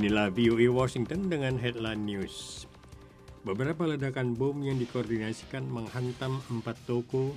Inilah VOA Washington dengan headline news. Beberapa ledakan bom yang dikoordinasikan menghantam 4 toko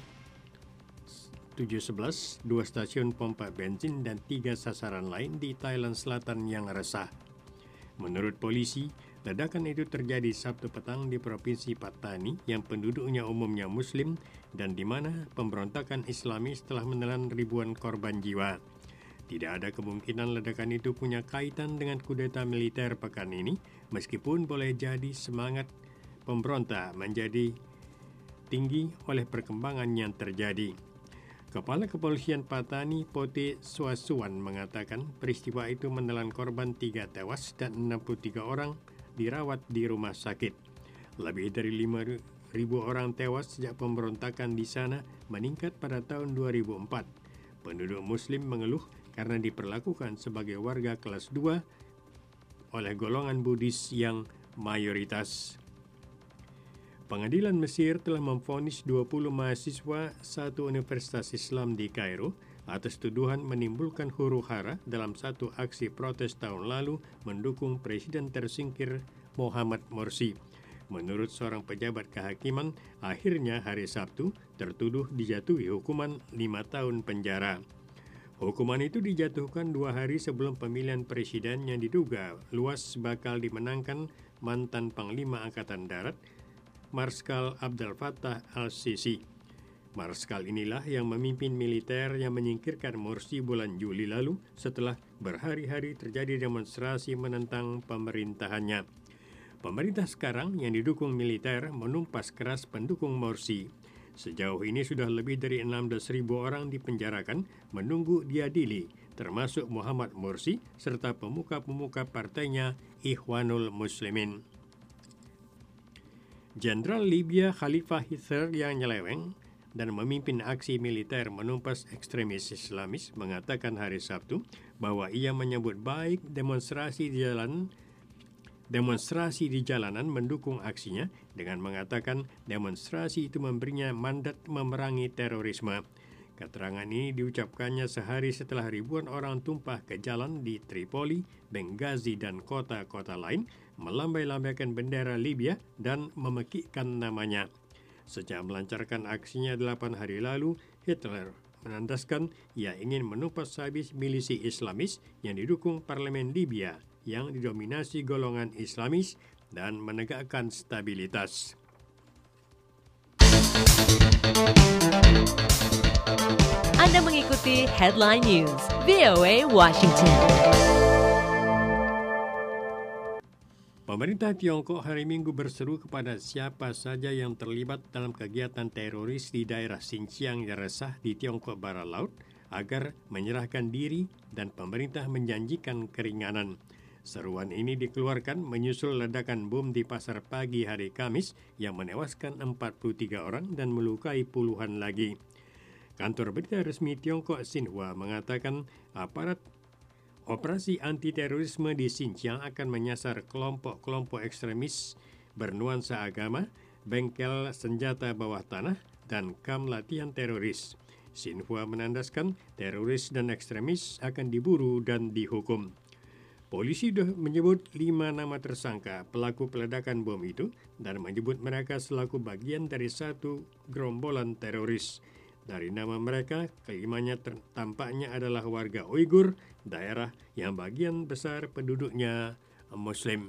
711, 2 stasiun pompa bensin dan 3 sasaran lain di Thailand Selatan yang resah. Menurut polisi, ledakan itu terjadi Sabtu petang di Provinsi Pattani yang penduduknya umumnya Muslim dan di mana pemberontakan Islamis telah menelan ribuan korban jiwa. Tidak ada kemungkinan ledakan itu punya kaitan dengan kudeta militer pekan ini, meskipun boleh jadi semangat pemberontak menjadi tinggi oleh perkembangan yang terjadi. Kepala Kepolisian Pattani, Pote Swasuan, mengatakan peristiwa itu menelan korban 3 tewas dan 63 orang dirawat di rumah sakit. Lebih dari 5.000 orang tewas sejak pemberontakan di sana meningkat pada tahun 2004. Penduduk Muslim mengeluh karena diperlakukan sebagai warga kelas 2 oleh golongan Buddhis yang mayoritas. Pengadilan Mesir telah memvonis 20 mahasiswa satu universitas Islam di Kairo atas tuduhan menimbulkan huru-hara dalam satu aksi protes tahun lalu mendukung Presiden tersingkir Mohamed Morsi. Menurut seorang pejabat kehakiman, akhirnya hari Sabtu tertuduh dijatuhi hukuman 5 tahun penjara. Hukuman itu dijatuhkan 2 hari sebelum pemilihan presiden yang diduga luas bakal dimenangkan mantan Panglima Angkatan Darat, Marskal Abdel Fattah al-Sisi. Marskal inilah yang memimpin militer yang menyingkirkan Morsi bulan Juli lalu setelah berhari-hari terjadi demonstrasi menentang pemerintahannya. Pemerintah sekarang yang didukung militer menumpas keras pendukung Morsi. Sejauh ini sudah lebih dari 16.000 orang dipenjarakan menunggu diadili, termasuk Muhammad Morsi serta pemuka-pemuka partainya Ikhwanul Muslimin. Jenderal Libya Khalifa Haftar yang nyeleweng dan memimpin aksi militer menumpas ekstremis Islamis mengatakan hari Sabtu bahwa ia menyambut baik demonstrasi di jalanan mendukung aksinya dengan mengatakan demonstrasi itu memberinya mandat memerangi terorisme. Keterangan ini diucapkannya sehari setelah ribuan orang tumpah ke jalan di Tripoli, Benghazi, dan kota-kota lain melambai-lambaikan bendera Libya dan memekikkan namanya. Sejak melancarkan aksinya 8 hari lalu, Hitler menandaskan ia ingin menumpas habis milisi Islamis yang didukung parlemen Libya yang didominasi golongan Islamis dan menegakkan stabilitas. Anda mengikuti Headline News, VOA Washington. Pemerintah Tiongkok hari Minggu berseru kepada siapa saja yang terlibat dalam kegiatan teroris di daerah Xinjiang yang resah di Tiongkok Barat Laut agar menyerahkan diri dan pemerintah menjanjikan keringanan. Seruan ini dikeluarkan menyusul ledakan bom di pasar pagi hari Kamis yang menewaskan 43 orang dan melukai puluhan lagi. Kantor berita resmi Tiongkok Xinhua mengatakan aparat operasi anti-terorisme di Xinjiang akan menyasar kelompok-kelompok ekstremis bernuansa agama, bengkel senjata bawah tanah, dan kamp latihan teroris. Xinhua menandaskan teroris dan ekstremis akan diburu dan dihukum. Polisi sudah menyebut 5 nama tersangka pelaku peledakan bom itu dan menyebut mereka selaku bagian dari satu gerombolan teroris. Dari nama mereka, kelimanya tampaknya adalah warga Uighur, daerah yang bagian besar penduduknya Muslim.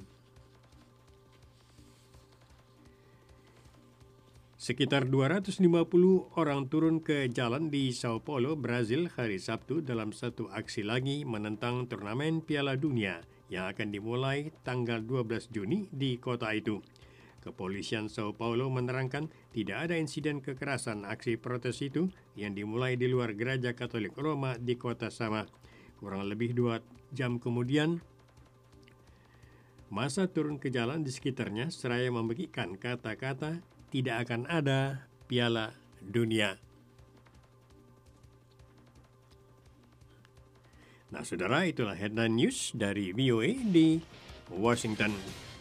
Sekitar 250 orang turun ke jalan di Sao Paulo, Brazil hari Sabtu dalam satu aksi lagi menentang turnamen Piala Dunia yang akan dimulai tanggal 12 Juni di kota itu. Kepolisian Sao Paulo menerangkan tidak ada insiden kekerasan aksi protes itu yang dimulai di luar gereja Katolik Roma di kota sama. Kurang lebih 2 jam kemudian, massa turun ke jalan di sekitarnya seraya membagikan kata-kata tidak akan ada Piala Dunia. Nah, saudara, itulah headline news dari VOA di Washington.